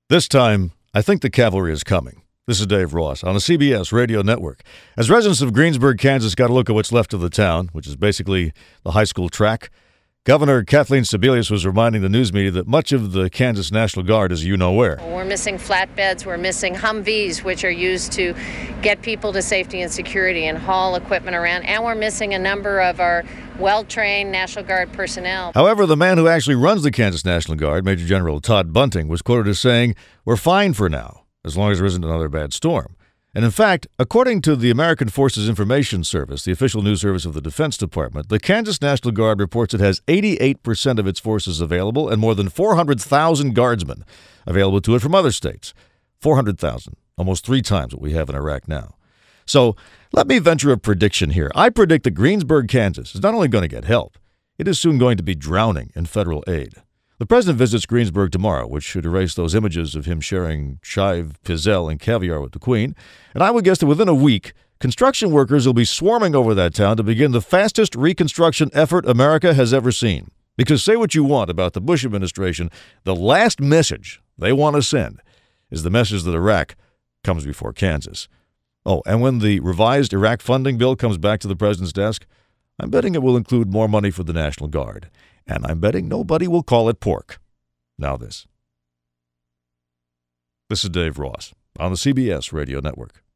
This time, I think the cavalry is coming. This is Dave Ross on the CBS Radio Network. As residents of Greensburg, Kansas got a look at what's left of the town, which is basically the high school track, Governor Kathleen Sebelius was reminding the news media that much of the Kansas National Guard is you-know-where. We're missing flatbeds, we're missing Humvees, which are used to get people to safety and security and haul equipment around, and we're missing a number of our well-trained National Guard personnel. However, the man who actually runs the Kansas National Guard, Major General Todd Bunting, was quoted as saying, "We're fine for now, as long as there isn't another bad storm." And in fact, according to the American Forces Information Service, the official news service of the Defense Department, the Kansas National Guard reports it has 88% of its forces available and more than 400,000 guardsmen available to it from other states. 400,000, almost 3 times what we have in Iraq now. So let me venture a prediction here. I predict that Greensburg, Kansas is not only going to get help, it is soon going to be drowning in federal aid. The president visits Greensburg tomorrow, which should erase those images of him sharing chive, pizzelle, and caviar with the Queen. And I would guess that within a week, construction workers will be swarming over that town to begin the fastest reconstruction effort America has ever seen. Because say what you want about the Bush administration, the last message they want to send is the message that Iraq comes before Kansas. Oh, and when the revised Iraq funding bill comes back to the president's desk, I'm betting it will include more money for the National Guard. And I'm betting nobody will call it pork. Now this. This is Dave Ross on the CBS Radio Network.